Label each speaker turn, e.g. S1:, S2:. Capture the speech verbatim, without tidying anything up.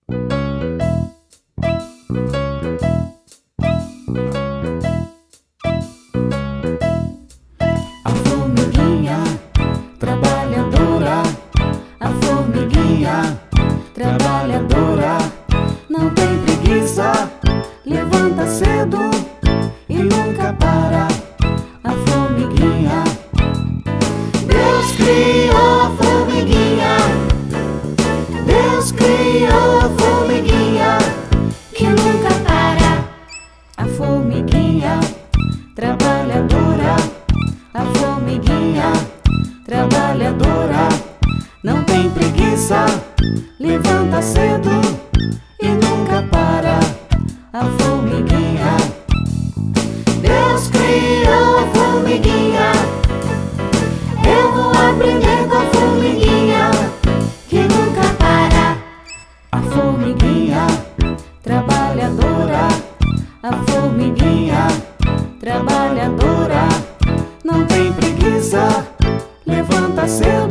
S1: A formiguinha trabalhadora, a formiguinha trabalhadora, não tem preguiça, levanta cedo e nunca para. A formiguinha, Deus criou a formiguinha, Deus criou a formiguinha que nunca para. A formiguinha trabalhadora, a formiguinha trabalhadora, não tem preguiça, levanta cedo e nunca para. A formiguinha, Deus criou a formiguinha, eu vou aprender com a formiguinha que nunca para. A formiguinha trabalhadora, a formiguinha trabalhadora, não tem preguiça, levanta cedo